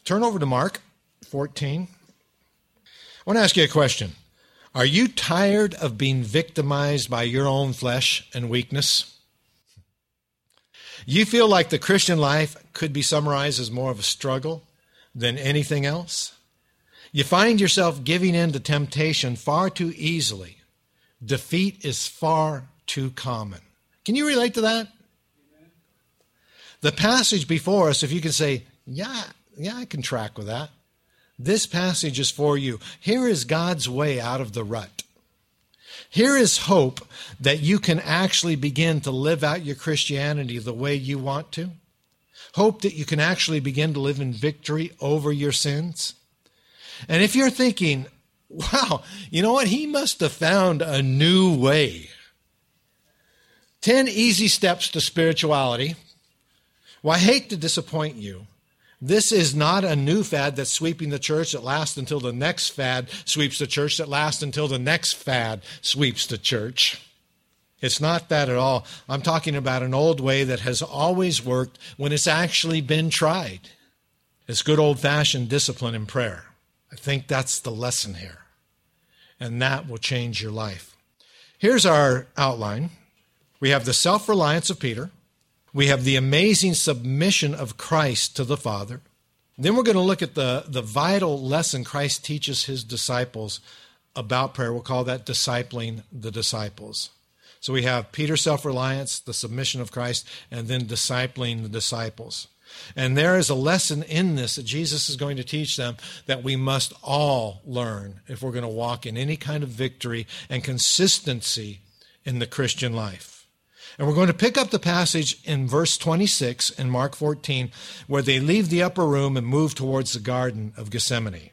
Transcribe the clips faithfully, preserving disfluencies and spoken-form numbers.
Turn over to Mark fourteen. I want to ask you a question. Are you tired of being victimized by your own flesh and weakness? You feel like the Christian life could be summarized as more of a struggle than anything else? You find yourself giving in to temptation far too easily. Defeat is far too common. Can you relate to that? Amen. The passage before us, if you can say, yeah, yeah, I can track with that. This passage is for you. Here is God's way out of the rut. Here is hope that you can actually begin to live out your Christianity the way you want to. Hope that you can actually begin to live in victory over your sins. And if you're thinking, wow, you know what? He must have found a new way. Ten easy steps to spirituality. Well, I hate to disappoint you. This is not a new fad that's sweeping the church that lasts until the next fad sweeps the church, that lasts until the next fad sweeps the church. It's not that at all. I'm talking about an old way that has always worked when it's actually been tried. It's good old-fashioned discipline in prayer. I think that's the lesson here. And that will change your life. Here's our outline. We have the self-reliance of Peter. We have the amazing submission of Christ to the Father. Then we're going to look at the, the vital lesson Christ teaches his disciples about prayer. We'll call that discipling the disciples. So we have Peter's self-reliance, the submission of Christ, and then discipling the disciples. And there is a lesson in this that Jesus is going to teach them that we must all learn if we're going to walk in any kind of victory and consistency in the Christian life. And we're going to pick up the passage in verse twenty-six in Mark fourteen, where they leave the upper room and move towards the Garden of Gethsemane.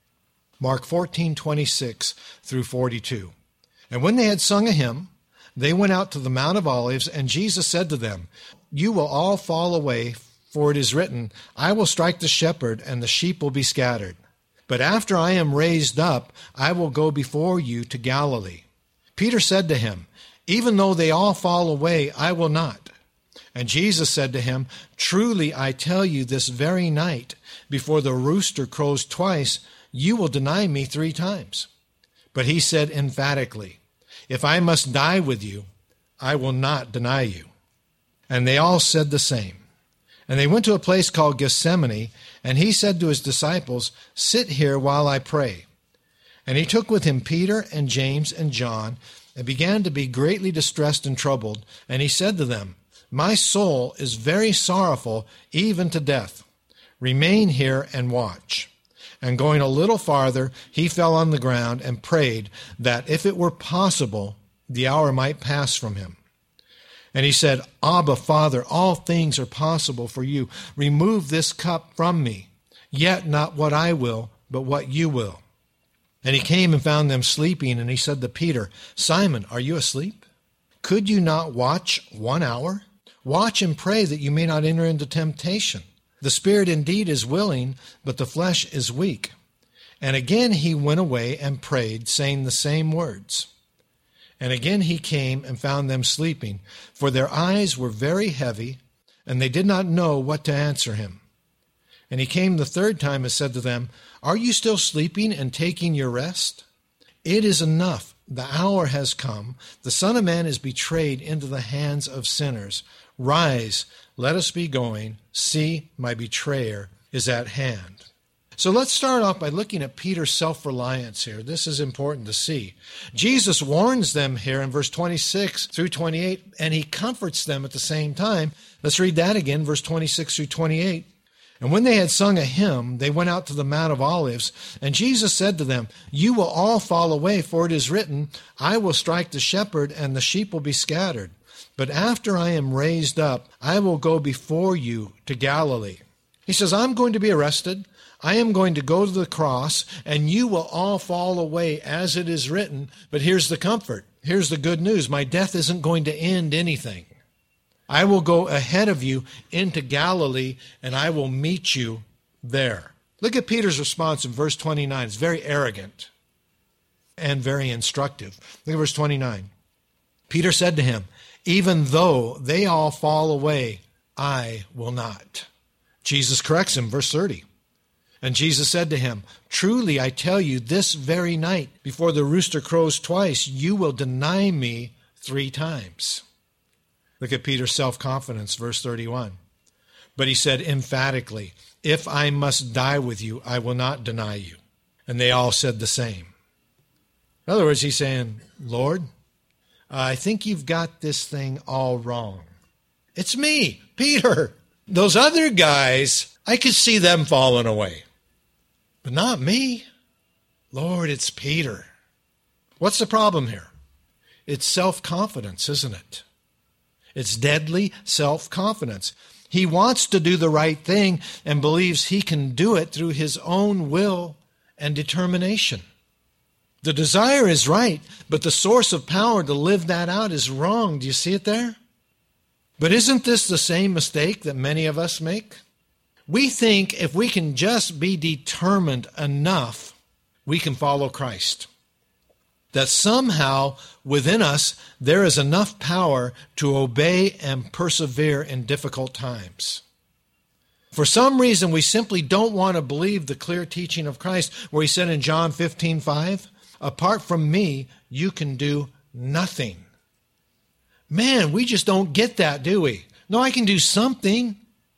Mark fourteen, twenty-six through forty-two. And when they had sung a hymn, they went out to the Mount of Olives, and Jesus said to them, "You will all fall away, for it is written, I will strike the shepherd, and the sheep will be scattered. But after I am raised up, I will go before you to Galilee." Peter said to him, "Even though they all fall away, I will not." And Jesus said to him, "Truly I tell you, this very night, before the rooster crows twice, you will deny me three times." But he said emphatically, "If I must die with you, I will not deny you." And they all said the same. And they went to a place called Gethsemane, and he said to his disciples, "Sit here while I pray." And he took with him Peter and James and John, and began to be greatly distressed and troubled. And he said to them, "My soul is very sorrowful, even to death. Remain here and watch." And going a little farther, he fell on the ground and prayed that, if it were possible, the hour might pass from him. And he said, "Abba, Father, all things are possible for you. Remove this cup from me. Yet not what I will, but what you will." And he came and found them sleeping, and he said to Peter, "Simon, are you asleep? Could you not watch one hour? Watch and pray that you may not enter into temptation. The spirit indeed is willing, but the flesh is weak." And again he went away and prayed, saying the same words. And again he came and found them sleeping, for their eyes were very heavy, and they did not know what to answer him. And he came the third time and said to them, "Are you still sleeping and taking your rest? It is enough. The hour has come. The Son of Man is betrayed into the hands of sinners. Rise, let us be going. See, my betrayer is at hand." So let's start off by looking at Peter's self-reliance here. This is important to see. Jesus warns them here in verse twenty-six through twenty-eight, and he comforts them at the same time. Let's read that again, verse twenty-six through twenty-eight. And when they had sung a hymn, they went out to the Mount of Olives, and Jesus said to them, "You will all fall away, for it is written, I will strike the shepherd, and the sheep will be scattered. But after I am raised up, I will go before you to Galilee." He says, I'm going to be arrested. I am going to go to the cross, and you will all fall away as it is written. But here's the comfort. Here's the good news. My death isn't going to end anything. I will go ahead of you into Galilee, and I will meet you there. Look at Peter's response in verse twenty-nine. It's very arrogant and very instructive. Look at verse twenty-nine. Peter said to him, "Even though they all fall away, I will not." Jesus corrects him, verse thirty. And Jesus said to him, "Truly I tell you, this very night, before the rooster crows twice, you will deny me three times." Look at Peter's self-confidence, verse thirty-one. But he said emphatically, "If I must die with you, I will not deny you." And they all said the same. In other words, he's saying, "Lord, I think you've got this thing all wrong. It's me, Peter. Those other guys, I could see them falling away. But not me. Lord, it's Peter." What's the problem here? It's self-confidence, isn't it? It's deadly self-confidence. He wants to do the right thing and believes he can do it through his own will and determination. The desire is right, but the source of power to live that out is wrong. Do you see it there? But isn't this the same mistake that many of us make? We think if we can just be determined enough, we can follow Christ. That somehow within us there is enough power to obey and persevere in difficult times. For some reason, we simply don't want to believe the clear teaching of Christ, where he said in John fifteen five, "Apart from me, you can do nothing." Man, we just don't get that, do we? No, I can do something.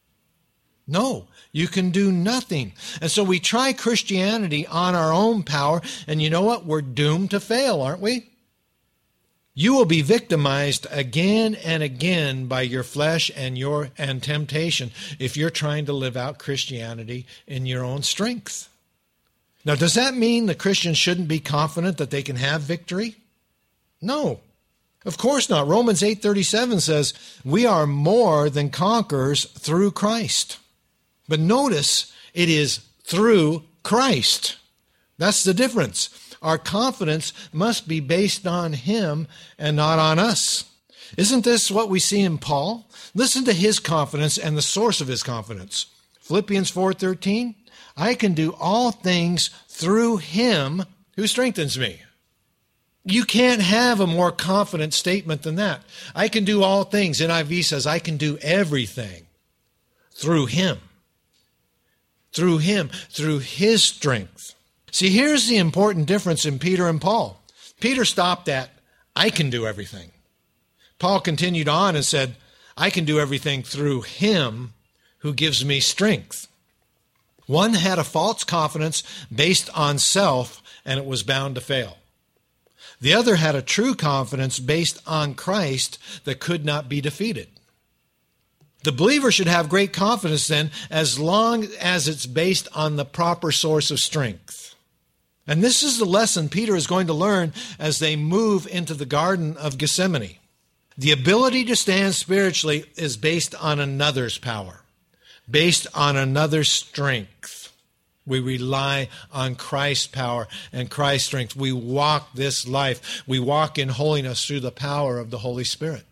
No, you can do nothing. And so we try Christianity on our own power, and you know what? We're doomed to fail, aren't we? You will be victimized again and again by your flesh and your and temptation if you're trying to live out Christianity in your own strength. Now, does that mean the Christians shouldn't be confident that they can have victory? No, of course not. Romans eight thirty-seven says, "We are more than conquerors through Christ." But notice, it is through Christ. That's the difference. Our confidence must be based on him and not on us. Isn't this what we see in Paul? Listen to his confidence and the source of his confidence. Philippians four thirteen, "I can do all things through him who strengthens me." You can't have a more confident statement than that. I can do all things. N I V says I can do everything through him. Through him, through his strength. See, here's the important difference in Peter and Paul. Peter stopped at, "I can do everything." Paul continued on and said, "I can do everything through him who gives me strength." One had a false confidence based on self, and it was bound to fail. The other had a true confidence based on Christ that could not be defeated. The believer should have great confidence then, as long as it's based on the proper source of strength. And this is the lesson Peter is going to learn as they move into the Garden of Gethsemane. The ability to stand spiritually is based on another's power, based on another's strength. We rely on Christ's power and Christ's strength. We walk this life. We walk in holiness through the power of the Holy Spirit.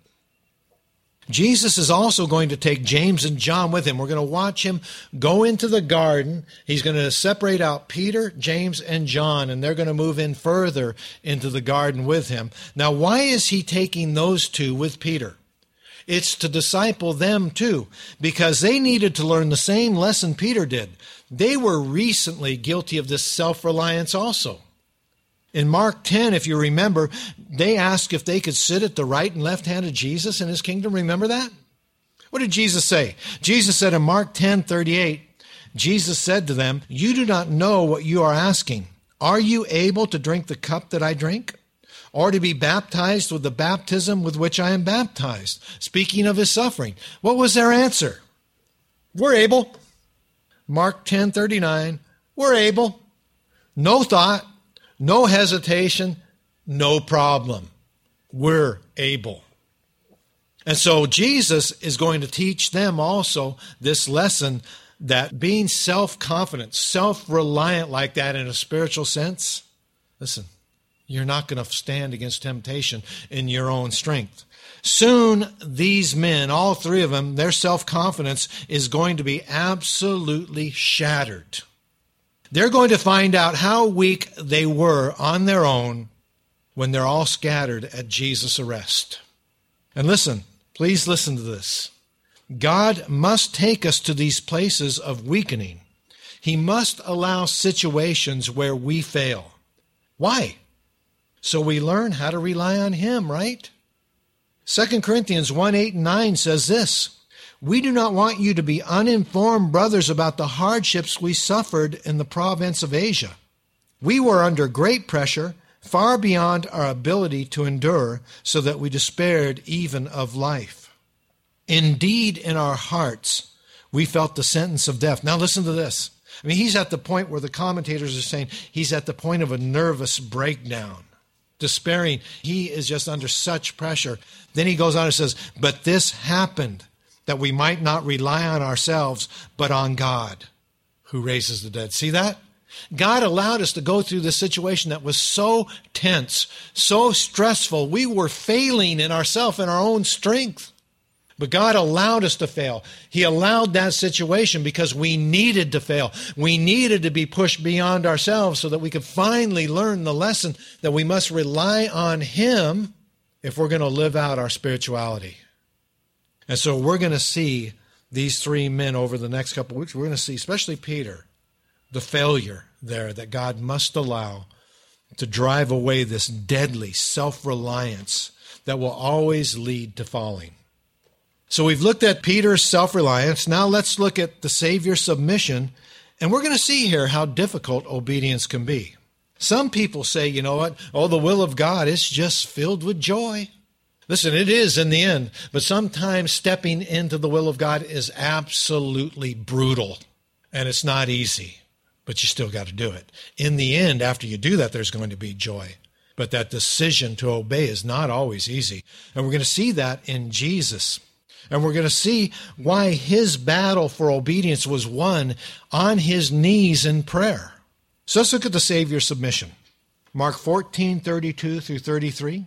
Jesus is also going to take James and John with him. We're going to watch him go into the garden. He's going to separate out Peter, James, and John, and they're going to move in further into the garden with him. Now, why is he taking those two with Peter? It's to disciple them too, because they needed to learn the same lesson Peter did. They were recently guilty of this self-reliance also. In Mark ten, if you remember, they asked if they could sit at the right and left hand of Jesus in his kingdom. Remember that? What did Jesus say? Jesus said in Mark ten thirty-eight, Jesus said to them, "You do not know what you are asking. Are you able to drink the cup that I drink? Or to be baptized with the baptism with which I am baptized?" Speaking of his suffering. What was their answer? "We're able." Mark ten thirty-nine, "We're able." No thought. No hesitation, no problem. We're able. And so Jesus is going to teach them also this lesson that being self-confident, self-reliant like that in a spiritual sense, listen, you're not going to stand against temptation in your own strength. Soon, these men, all three of them, their self-confidence is going to be absolutely shattered. They're going to find out how weak they were on their own when they're all scattered at Jesus' arrest. And listen, please listen to this. God must take us to these places of weakening. He must allow situations where we fail. Why? So we learn how to rely on him, right? Second Corinthians one, eight and nine says this, "We do not want you to be uninformed, brothers, about the hardships we suffered in the province of Asia. We were under great pressure, far beyond our ability to endure, so that we despaired even of life. Indeed, in our hearts, we felt the sentence of death." Now listen to this. I mean, he's at the point where the commentators are saying he's at the point of a nervous breakdown, despairing. He is just under such pressure. Then he goes on and says, "But this happened that we might not rely on ourselves, but on God, who raises the dead." See that? God allowed us to go through this situation that was so tense, so stressful. We were failing in ourselves and our own strength. But God allowed us to fail. He allowed that situation because we needed to fail. We needed to be pushed beyond ourselves so that we could finally learn the lesson that we must rely on him if we're going to live out our spirituality. And so we're going to see these three men over the next couple of weeks. We're going to see, especially Peter, the failure there that God must allow to drive away this deadly self-reliance that will always lead to falling. So we've looked at Peter's self-reliance. Now let's look at the Savior's submission, and we're going to see here how difficult obedience can be. Some people say, you know what, oh, the will of God is just filled with joy. Listen, it is in the end, but sometimes stepping into the will of God is absolutely brutal, and it's not easy, but you still got to do it. In the end, after you do that, there's going to be joy. But that decision to obey is not always easy. And we're going to see that in Jesus. And we're going to see why his battle for obedience was won on his knees in prayer. So let's look at the Savior's submission. Mark fourteen, thirty-two through thirty-three.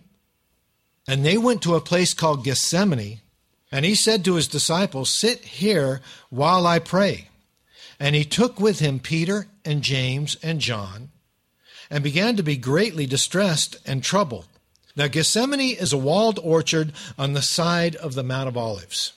"And they went to a place called Gethsemane, and he said to his disciples, 'Sit here while I pray.' And he took with him Peter and James and John, and began to be greatly distressed and troubled." Now, Gethsemane is a walled orchard on the side of the Mount of Olives.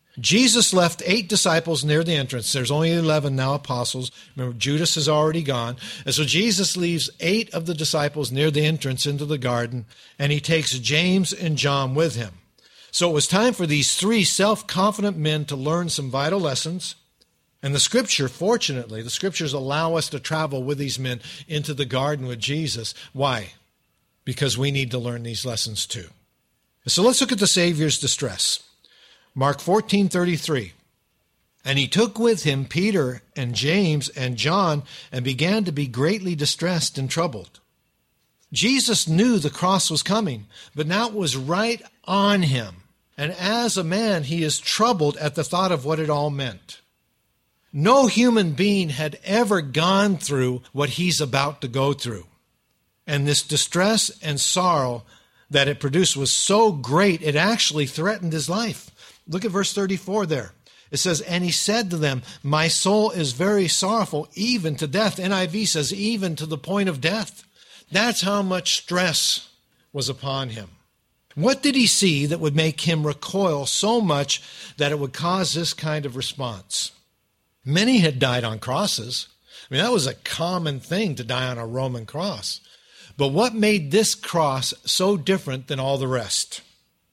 Jesus left eight disciples near the entrance. There's only eleven now apostles. Remember, Judas is already gone. And so Jesus leaves eight of the disciples near the entrance into the garden, and he takes James and John with him. So it was time for these three self-confident men to learn some vital lessons. And the scripture, fortunately, the scriptures allow us to travel with these men into the garden with Jesus. Why? Because we need to learn these lessons too. So let's look at the Savior's distress. Mark fourteen, thirty-three. "And he took with him Peter and James and John, and began to be greatly distressed and troubled." Jesus knew the cross was coming, but now it was right on him. And as a man, he is troubled at the thought of what it all meant. No human being had ever gone through what he's about to go through. And this distress and sorrow that it produced was so great, it actually threatened his life. Look at verse thirty-four there. It says, "And he said to them, 'My soul is very sorrowful, even to death.'" N I V says, even to the point of death. That's how much stress was upon him. What did he see that would make him recoil so much that it would cause this kind of response? Many had died on crosses. I mean, that was a common thing to die on a Roman cross. But what made this cross so different than all the rest?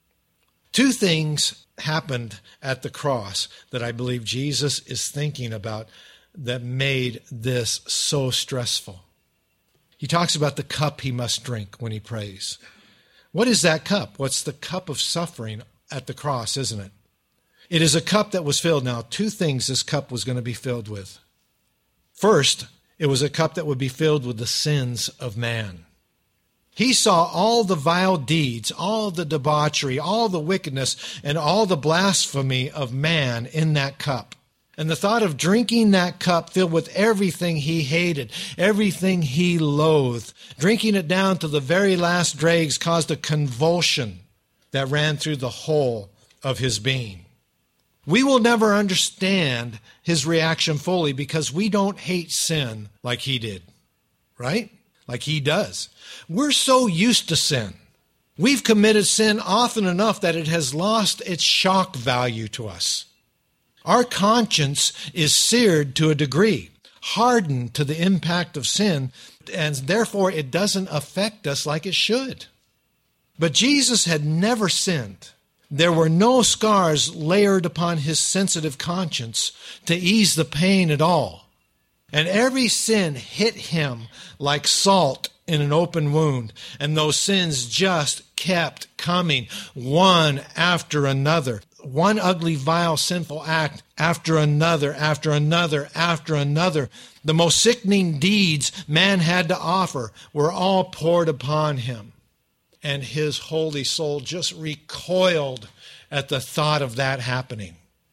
Two things happened at the cross that I believe Jesus is thinking about that made this so stressful. He talks about the cup he must drink when he prays. What is that cup? What's the cup of suffering at the cross, isn't it? It is a cup that was filled. Now, two things this cup was going to be filled with. First, it was a cup that would be filled with the sins of man. He saw all the vile deeds, all the debauchery, all the wickedness, and all the blasphemy of man in that cup. And the thought of drinking that cup filled with everything he hated, everything he loathed, drinking it down to the very last dregs caused a convulsion that ran through the whole of his being. We will never understand his reaction fully because we don't hate sin like he did, right? Like he does. We're so used to sin. We've committed sin often enough that it has lost its shock value to us. Our conscience is seared to a degree, hardened to the impact of sin, and therefore it doesn't affect us like it should. But Jesus had never sinned. There were no scars layered upon his sensitive conscience to ease the pain at all. And every sin hit him like salt in an open wound. And those sins just kept coming, one after another. One ugly, vile, sinful act after another, after another, after another. The most sickening deeds man had to offer were all poured upon him. And his holy soul just recoiled at the thought of that happening.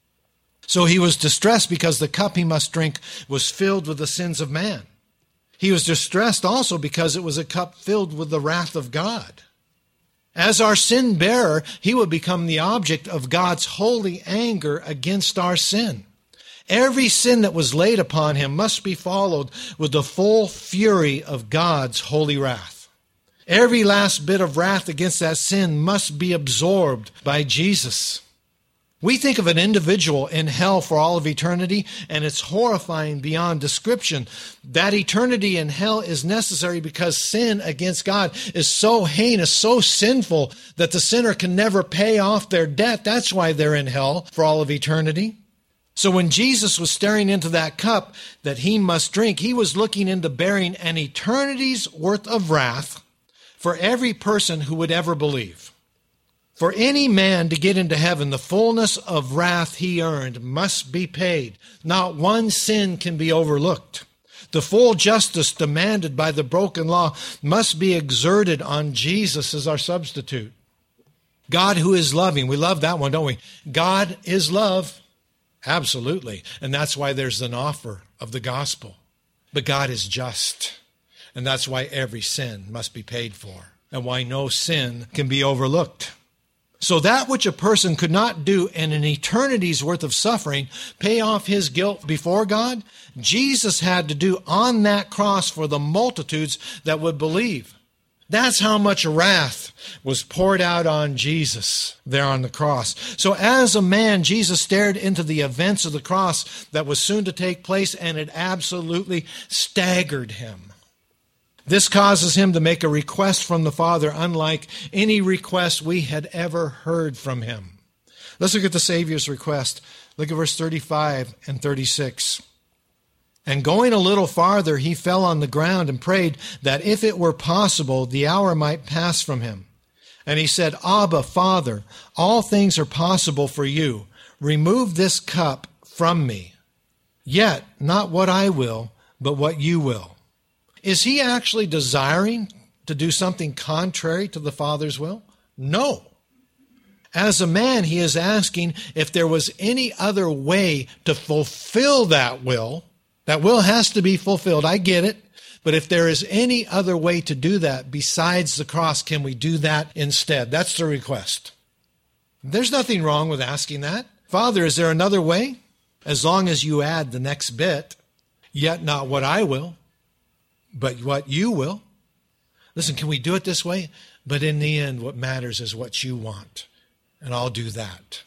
So he was distressed because the cup he must drink was filled with the sins of man. He was distressed also because it was a cup filled with the wrath of God. As our sin bearer, he would become the object of God's holy anger against our sin. Every sin that was laid upon him must be followed with the full fury of God's holy wrath. Every last bit of wrath against that sin must be absorbed by Jesus. We think of an individual in hell for all of eternity, and it's horrifying beyond description. That eternity in hell is necessary because sin against God is so heinous, so sinful, that the sinner can never pay off their debt. That's why they're in hell for all of eternity. So when Jesus was staring into that cup that he must drink, he was looking into bearing an eternity's worth of wrath for every person who would ever believe. For any man to get into heaven, the fullness of wrath he earned must be paid. Not one sin can be overlooked. The full justice demanded by the broken law must be exerted on Jesus as our substitute. God who is loving. We love that one, don't we? God is love. Absolutely. And that's why there's an offer of the gospel. But God is just. And that's why every sin must be paid for. And why no sin can be overlooked. So that which a person could not do in an eternity's worth of suffering, pay off his guilt before God, Jesus had to do on that cross for the multitudes that would believe. That's how much wrath was poured out on Jesus there on the cross. So as a man, Jesus stared into the events of the cross that was soon to take place, and it absolutely staggered him. This causes him to make a request from the Father unlike any request we had ever heard from him. Let's look at the Savior's request. Look at verse thirty-five and thirty-six. And going a little farther, he fell on the ground and prayed that if it were possible, the hour might pass from him. And he said, Abba, Father, all things are possible for you. Remove this cup from me. Yet not what I will, but what you will. Is he actually desiring to do something contrary to the Father's will? No. As a man, he is asking if there was any other way to fulfill that will. That will has to be fulfilled. I get it. But if there is any other way to do that besides the cross, can we do that instead? That's the request. There's nothing wrong with asking that. Father, is there another way? As long as you add the next bit, yet not what I will, but what you will. Listen, can we do it this way? But in the end, what matters is what you want, and I'll do that.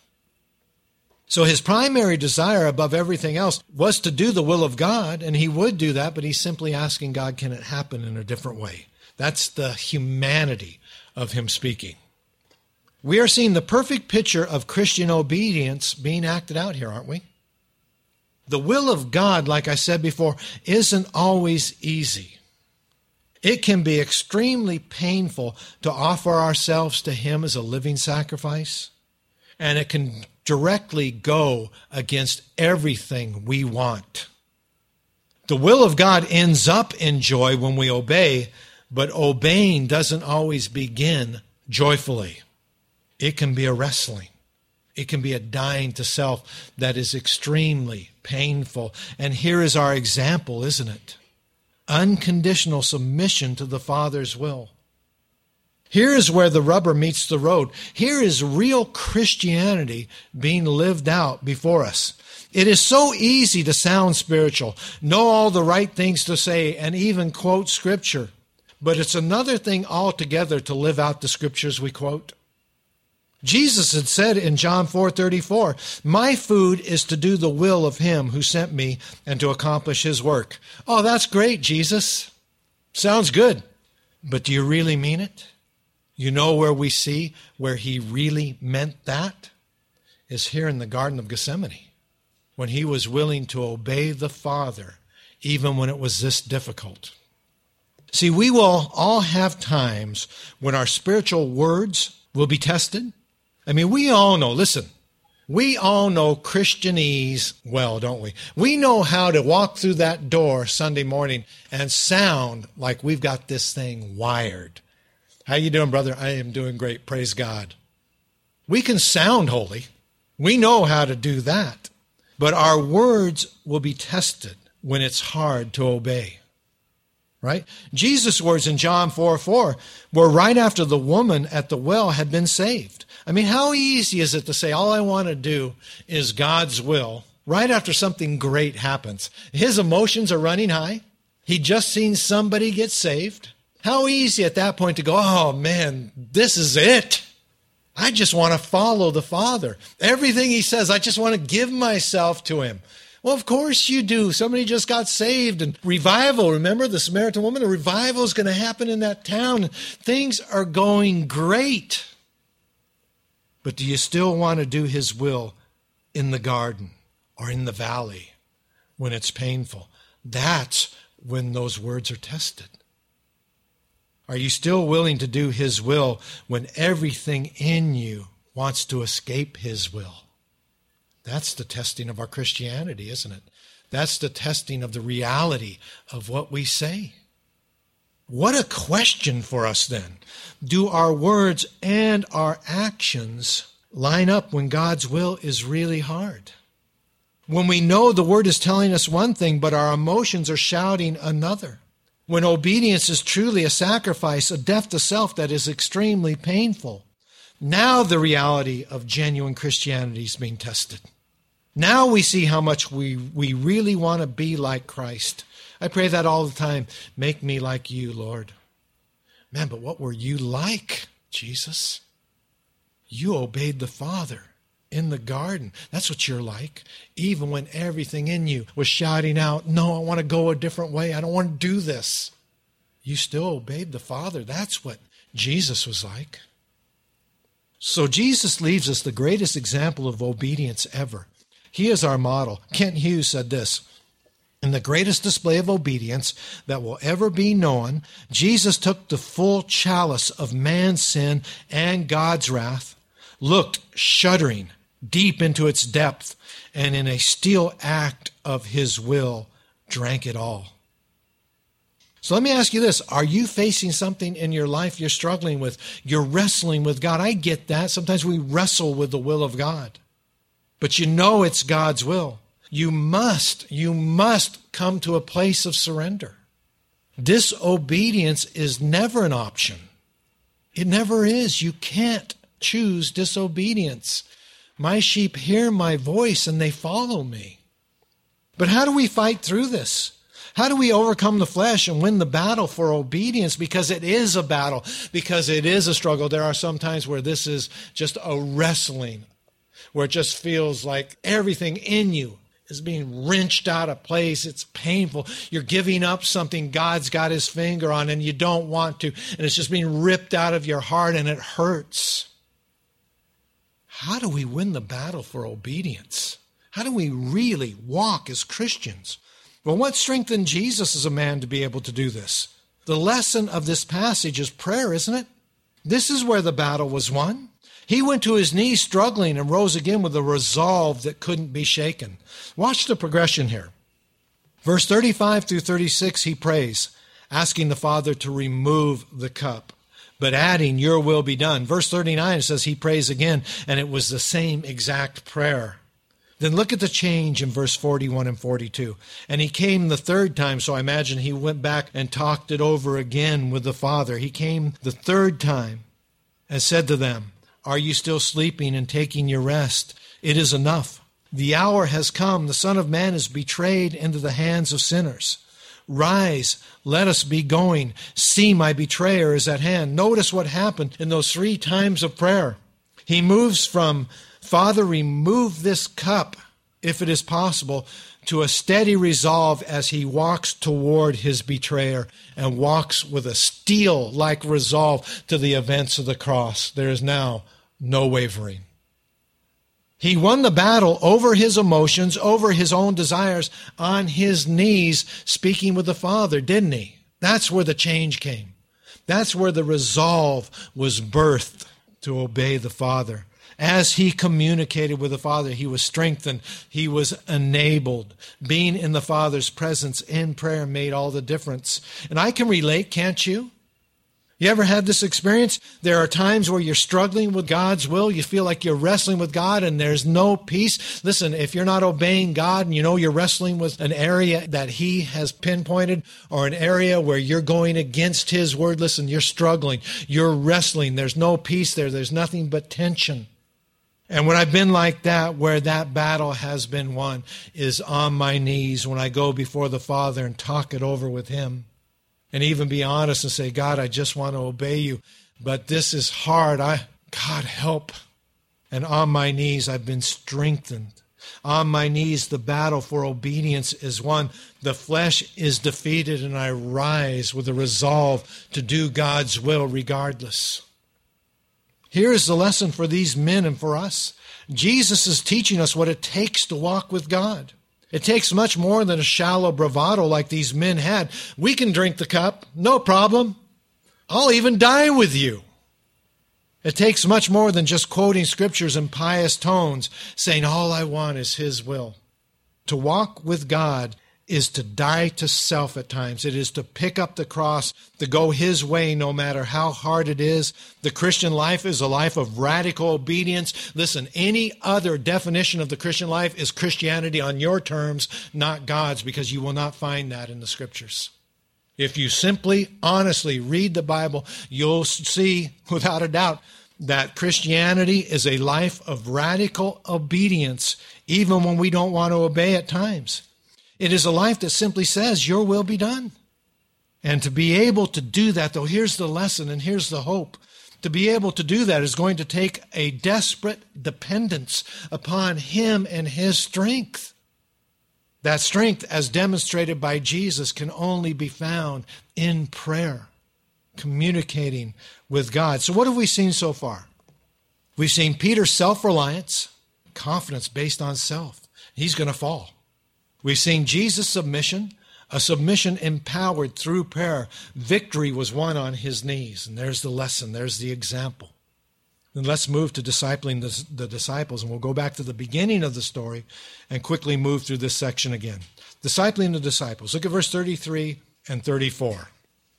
So his primary desire above everything else was to do the will of God, and he would do that, but he's simply asking God, can it happen in a different way? That's the humanity of him speaking. We are seeing the perfect picture of Christian obedience being acted out here, aren't we? The will of God, like I said before, isn't always easy. It can be extremely painful to offer ourselves to him as a living sacrifice, and it can directly go against everything we want. The will of God ends up in joy when we obey, but obeying doesn't always begin joyfully. It can be a wrestling. It can be a dying to self that is extremely painful. And here is our example, isn't it? Unconditional submission to the Father's will. Here is where the rubber meets the road. Here is real Christianity being lived out before us. It is so easy to sound spiritual, know all the right things to say, and even quote Scripture. But it's another thing altogether to live out the Scriptures we quote. Jesus had said in John four thirty-four, my food is to do the will of him who sent me and to accomplish his work. Oh, that's great, Jesus. Sounds good. But do you really mean it? You know where we see where he really meant that? Is here in the Garden of Gethsemane, when he was willing to obey the Father, even when it was this difficult. See, we will all have times when our spiritual words will be tested. I mean, we all know, listen, we all know Christianese well, don't we? We know how to walk through that door Sunday morning and sound like we've got this thing wired. How you doing, brother? I am doing great. Praise God. We can sound holy. We know how to do that. But our words will be tested when it's hard to obey. Right? Jesus' words in John four four were right after the woman at the well had been saved. I mean, how easy is it to say, all I want to do is God's will, right after something great happens? His emotions are running high. He'd just seen somebody get saved. How easy at that point to go, oh man, this is it. I just want to follow the Father. Everything he says, I just want to give myself to him. Well, of course you do. Somebody just got saved, and revival. Remember the Samaritan woman? A revival is going to happen in that town. Things are going great. But do you still want to do his will in the garden or in the valley when it's painful? That's when those words are tested. Are you still willing to do his will when everything in you wants to escape his will? That's the testing of our Christianity, isn't it? That's the testing of the reality of what we say. What a question for us then. Do our words and our actions line up when God's will is really hard? When we know the word is telling us one thing, but our emotions are shouting another. When obedience is truly a sacrifice, a death to self that is extremely painful. Now the reality of genuine Christianity is being tested. Now we see how much we, we really want to be like Christ. I pray that all the time. Make me like you, Lord. Man, but what were you like, Jesus? You obeyed the Father in the garden. That's what you're like. Even when everything in you was shouting out, no, I want to go a different way. I don't want to do this. You still obeyed the Father. That's what Jesus was like. So Jesus leaves us the greatest example of obedience ever. He is our model. Kent Hughes said this, in the greatest display of obedience that will ever be known, Jesus took the full chalice of man's sin and God's wrath, looked shuddering deep into its depth, and in a steel act of his will, drank it all. So let me ask you this. Are you facing something in your life you're struggling with? You're wrestling with God. I get that. Sometimes we wrestle with the will of God. But you know it's God's will. You must, you must come to a place of surrender. Disobedience is never an option. It never is. You can't choose disobedience. My sheep hear my voice and they follow me. But how do we fight through this? How do we overcome the flesh and win the battle for obedience? Because it is a battle, because it is a struggle. There are some times where this is just a wrestling, where it just feels like everything in you is being wrenched out of place. It's painful. You're giving up something God's got his finger on and you don't want to. And it's just being ripped out of your heart and it hurts. How do we win the battle for obedience? How do we really walk as Christians? Well, what strengthened Jesus as a man to be able to do this? The lesson of this passage is prayer, isn't it? This is where the battle was won. He went to his knees struggling and rose again with a resolve that couldn't be shaken. Watch the progression here. Verse thirty-five through thirty-six, he prays, asking the Father to remove the cup, but adding, your will be done. Verse thirty-nine, it says he prays again, and it was the same exact prayer. Then look at the change in verse forty-one and forty-two. And he came the third time, so I imagine he went back and talked it over again with the Father. He came the third time and said to them, are you still sleeping and taking your rest? It is enough. The hour has come. The Son of Man is betrayed into the hands of sinners. Rise, let us be going. See, my betrayer is at hand. Notice what happened in those three times of prayer. He moves from, Father, remove this cup, if it is possible, to a steady resolve as he walks toward his betrayer and walks with a steel-like resolve to the events of the cross. There is now no wavering. He won the battle over his emotions, over his own desires, on his knees, speaking with the Father, didn't he? That's where the change came. That's where the resolve was birthed to obey the Father. As he communicated with the Father, he was strengthened. He was enabled. Being in the Father's presence in prayer made all the difference. And I can relate, can't you? You ever had this experience? There are times where you're struggling with God's will. You feel like you're wrestling with God and there's no peace. Listen, if you're not obeying God and you know you're wrestling with an area that he has pinpointed or an area where you're going against his word, listen, you're struggling. You're wrestling. There's no peace there. There's nothing but tension. And when I've been like that, where that battle has been won, is on my knees when I go before the Father and talk it over with him. And even be honest and say, God, I just want to obey you, but this is hard. I, God, help. And on my knees, I've been strengthened. On my knees, the battle for obedience is won. The flesh is defeated, and I rise with a resolve to do God's will regardless. Here is the lesson for these men and for us. Jesus is teaching us what it takes to walk with God. It takes much more than a shallow bravado like these men had. We can drink the cup, no problem. I'll even die with you. It takes much more than just quoting scriptures in pious tones, saying all I want is his will. To walk with God is to die to self at times. It is to pick up the cross, to go his way no matter how hard it is. The Christian life is a life of radical obedience. Listen, any other definition of the Christian life is Christianity on your terms, not God's, because you will not find that in the scriptures. If you simply, honestly read the Bible, you'll see without a doubt that Christianity is a life of radical obedience, even when we don't want to obey at times. It is a life that simply says, your will be done. And to be able to do that, though, here's the lesson and here's the hope. To be able to do that is going to take a desperate dependence upon him and his strength. That strength, as demonstrated by Jesus, can only be found in prayer, communicating with God. So what have we seen so far? We've seen Peter's self-reliance, confidence based on self. He's going to fall. We've seen Jesus' submission, a submission empowered through prayer. Victory was won on his knees. And there's the lesson. There's the example. Then let's move to discipling the, the disciples. And we'll go back to the beginning of the story and quickly move through this section again. Discipling the disciples. Look at verse thirty-three and thirty-four.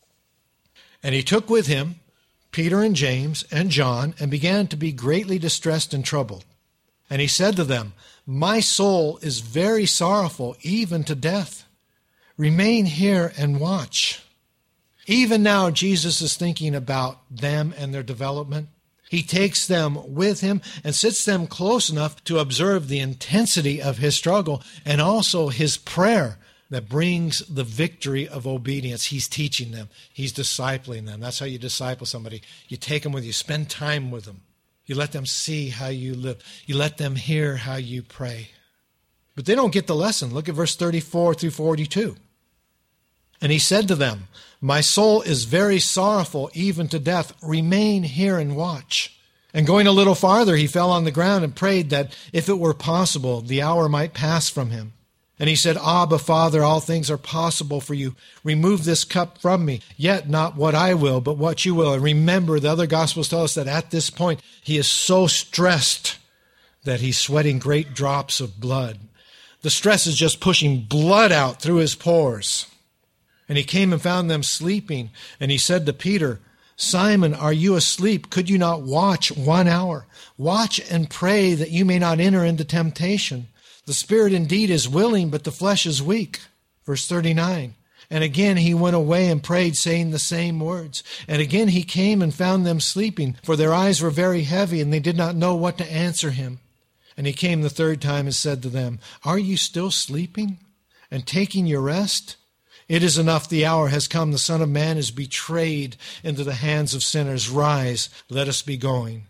And he took with him Peter and James and John and began to be greatly distressed and troubled. And he said to them, my soul is very sorrowful, even to death. Remain here and watch. Even now, Jesus is thinking about them and their development. He takes them with him and sits them close enough to observe the intensity of his struggle and also his prayer that brings the victory of obedience. He's teaching them. He's discipling them. That's how you disciple somebody. You take them with you. Spend time with them. You let them see how you live. You let them hear how you pray. But they don't get the lesson. Look at verse thirty-four through forty-two. And he said to them, my soul is very sorrowful, even to death. Remain here and watch. And going a little farther, he fell on the ground and prayed that if it were possible, the hour might pass from him. And he said, Abba, Father, all things are possible for you. Remove this cup from me, yet not what I will, but what you will. And remember, the other Gospels tell us that at this point, he is so stressed that he's sweating great drops of blood. The stress is just pushing blood out through his pores. And he came and found them sleeping. And he said to Peter, Simon, are you asleep? Could you not watch one hour? Watch and pray that you may not enter into temptation. The spirit indeed is willing, but the flesh is weak. Verse thirty-nine. And again he went away and prayed, saying the same words. And again he came and found them sleeping, for their eyes were very heavy, and they did not know what to answer him. And he came the third time and said to them, are you still sleeping and taking your rest? It is enough, the hour has come. The Son of Man is betrayed into the hands of sinners. Rise, let us be going.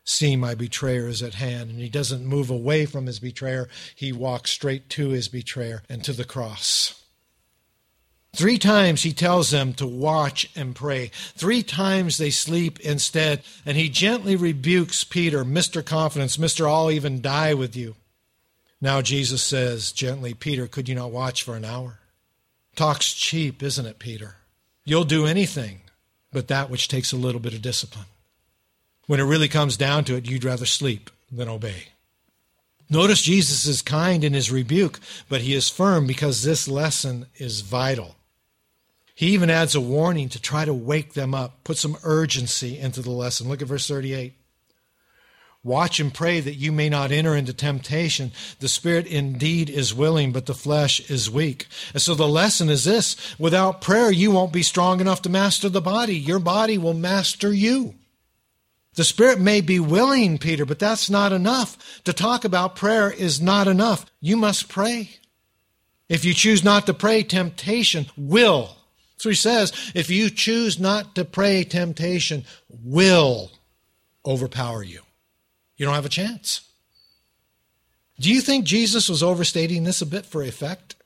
See, my betrayer is at hand. And he doesn't move away from his betrayer. He walks straight to his betrayer and to the cross. Three times he tells them to watch and pray. Three times they sleep instead. And he gently rebukes Peter, Mister Confidence, Mister I'll even die with you. Now Jesus says gently, Peter, could you not watch for an hour? Talk's cheap, isn't it, Peter? You'll do anything but that which takes a little bit of discipline. When it really comes down to it, you'd rather sleep than obey. Notice Jesus is kind in his rebuke, but he is firm because this lesson is vital. He even adds a warning to try to wake them up, put some urgency into the lesson. Look at verse thirty-eight. Watch and pray that you may not enter into temptation. The spirit indeed is willing, but the flesh is weak. And so the lesson is this: without prayer, you won't be strong enough to master the body. Your body will master you. The spirit may be willing, Peter, but that's not enough. To talk about prayer is not enough. You must pray. If you choose not to pray, temptation will. So he says, if you choose not to pray, temptation will overpower you. You don't have a chance. Do you think Jesus was overstating this a bit for effect?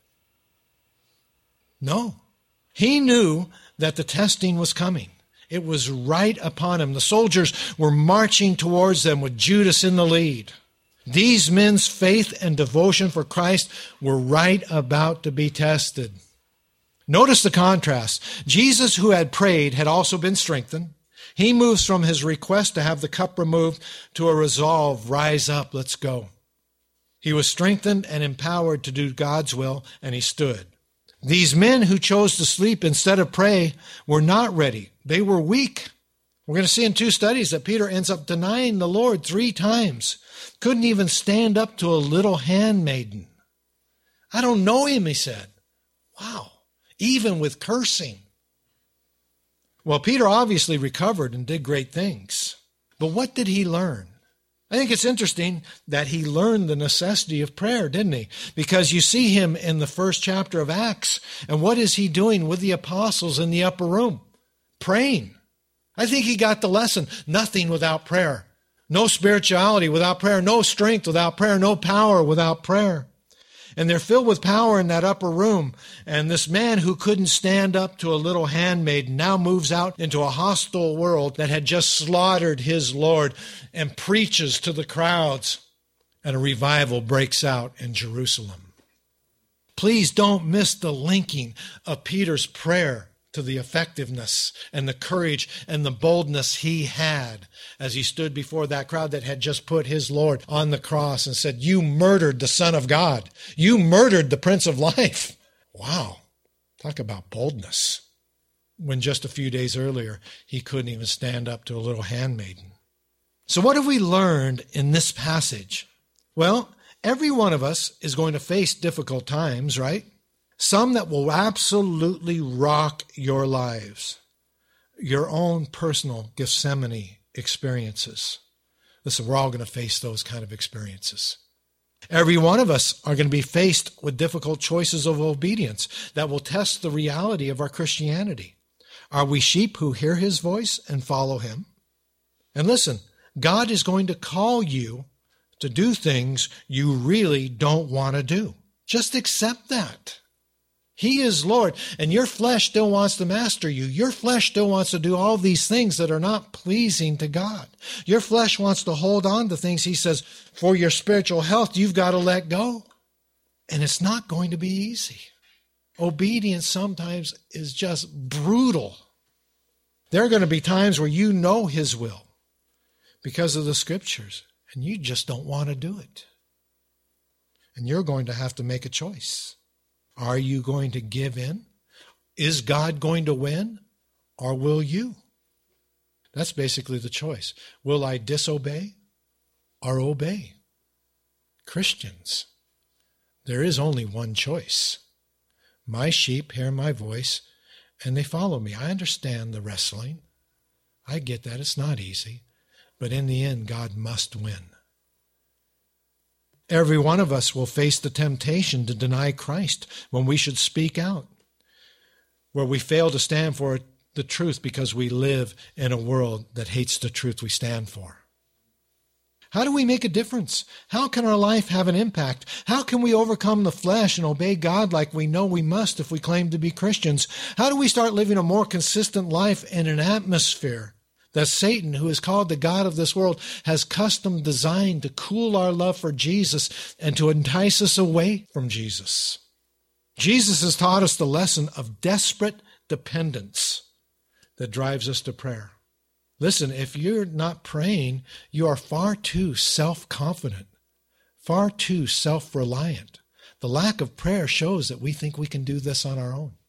No. He knew that the testing was coming. It was right upon him. The soldiers were marching towards them with Judas in the lead. These men's faith and devotion for Christ were right about to be tested. Notice the contrast. Jesus, who had prayed, had also been strengthened. He moves from his request to have the cup removed to a resolve, rise up, let's go. He was strengthened and empowered to do God's will, and he stood. These men who chose to sleep instead of pray were not ready. They were weak. We're going to see in two studies that Peter ends up denying the Lord three times. Couldn't even stand up to a little handmaiden. I don't know him, he said. Wow. Even with cursing. Well, Peter obviously recovered and did great things. But what did he learn? I think it's interesting that he learned the necessity of prayer, didn't he? Because you see him in the first chapter of Acts. And what is he doing with the apostles in the upper room? Praying. I think he got the lesson. Nothing without prayer. No spirituality without prayer. No strength without prayer. No power without prayer. And they're filled with power in that upper room. And this man who couldn't stand up to a little handmaiden now moves out into a hostile world that had just slaughtered his Lord and preaches to the crowds. And a revival breaks out in Jerusalem. Please don't miss the linking of Peter's prayer to the effectiveness and the courage and the boldness he had as he stood before that crowd that had just put his Lord on the cross and said, you murdered the Son of God. You murdered the Prince of Life. Wow. Talk about boldness. When just a few days earlier, he couldn't even stand up to a little handmaiden. So what have we learned in this passage? Well, every one of us is going to face difficult times, right? Some that will absolutely rock your lives. Your own personal Gethsemane experiences. Listen, we're all going to face those kind of experiences. Every one of us are going to be faced with difficult choices of obedience that will test the reality of our Christianity. Are we sheep who hear his voice and follow him? And listen, God is going to call you to do things you really don't want to do. Just accept that. He is Lord, and your flesh still wants to master you. Your flesh still wants to do all these things that are not pleasing to God. Your flesh wants to hold on to things. He says, for your spiritual health, you've got to let go. And it's not going to be easy. Obedience sometimes is just brutal. There are going to be times where you know his will because of the scriptures, and you just don't want to do it. And you're going to have to make a choice. Are you going to give in? Is God going to win? Or will you? That's basically the choice. Will I disobey or obey? Christians, there is only one choice. My sheep hear my voice and they follow me. I understand the wrestling. I get that. It's not easy. But in the end, God must win. Every one of us will face the temptation to deny Christ when we should speak out, where we fail to stand for the truth because we live in a world that hates the truth we stand for. How do we make a difference? How can our life have an impact? How can we overcome the flesh and obey God like we know we must if we claim to be Christians? How do we start living a more consistent life in an atmosphere that Satan, who is called the God of this world, has custom designed to cool our love for Jesus and to entice us away from Jesus? Jesus has taught us the lesson of desperate dependence that drives us to prayer. Listen, if you're not praying, you are far too self-confident, far too self-reliant. The lack of prayer shows that we think we can do this on our own.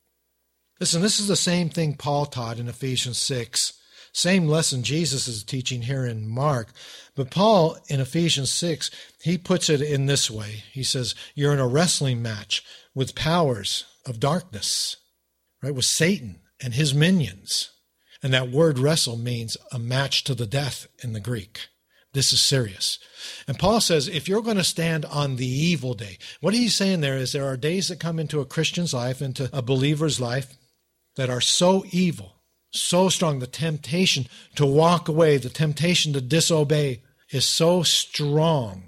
Listen, this is the same thing Paul taught in Ephesians six. Same lesson Jesus is teaching here in Mark. But Paul, in Ephesians six, he puts it in this way. He says, you're in a wrestling match with powers of darkness, right? With Satan and his minions. And that word wrestle means a match to the death in the Greek. This is serious. And Paul says, if you're going to stand on the evil day, what he's saying there is there are days that come into a Christian's life, into a believer's life, that are so evil, so strong. The temptation to walk away, the temptation to disobey is so strong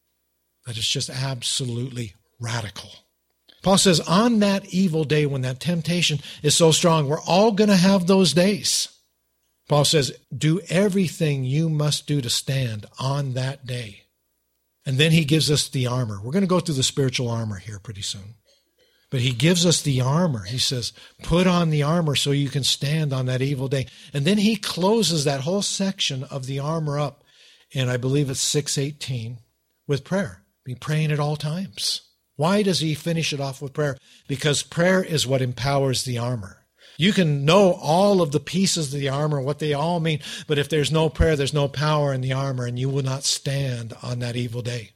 that it's just absolutely radical. Paul says on that evil day when that temptation is so strong, we're all going to have those days. Paul says, do everything you must do to stand on that day. And then he gives us the armor. We're going to go through the spiritual armor here pretty soon. But he gives us the armor. He says, put on the armor so you can stand on that evil day. And then he closes that whole section of the armor up, and I believe it's six eighteen, with prayer. Be praying at all times. Why does he finish it off with prayer? Because prayer is what empowers the armor. You can know all of the pieces of the armor, what they all mean, but if there's no prayer, there's no power in the armor, and you will not stand on that evil day.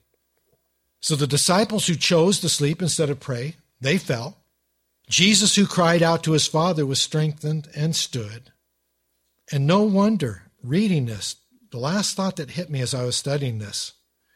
So the disciples who chose to sleep instead of pray, they fell. Jesus, who cried out to his Father, was strengthened and stood. And no wonder, reading this, the last thought that hit me as I was studying this,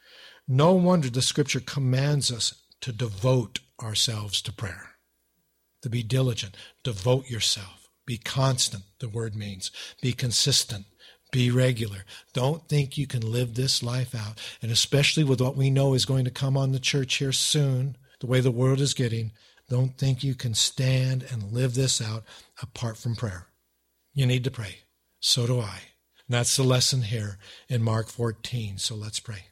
no wonder the Scripture commands us to devote ourselves to prayer, to be diligent, devote yourself, be constant, the word means, be consistent, be regular. Don't think you can live this life out, and especially with what we know is going to come on the church here soon, the way the world is getting, don't think you can stand and live this out apart from prayer. You need to pray. So do I. And that's the lesson here in Mark fourteen, so let's pray.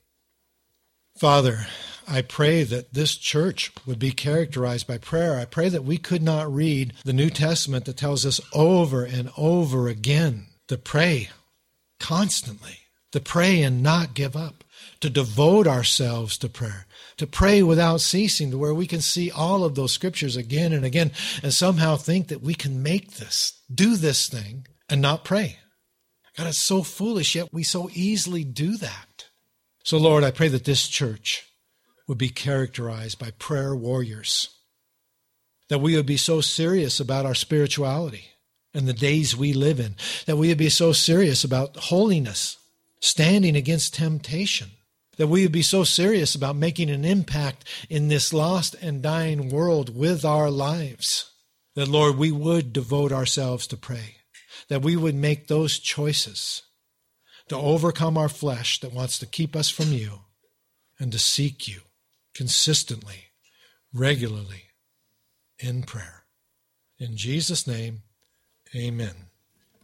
Father, I pray that this church would be characterized by prayer. I pray that we could not read the New Testament that tells us over and over again to pray constantly, to pray and not give up, to devote ourselves to prayer, to pray without ceasing, to where we can see all of those scriptures again and again and somehow think that we can make this, do this thing, and not pray. God, it's so foolish, yet we so easily do that. So, Lord, I pray that this church would be characterized by prayer warriors, that we would be so serious about our spirituality and the days we live in, that we would be so serious about holiness, standing against temptation, that we would be so serious about making an impact in this lost and dying world with our lives, that, Lord, we would devote ourselves to pray, that we would make those choices to overcome our flesh that wants to keep us from you and to seek you consistently, regularly in prayer. In Jesus' name, amen.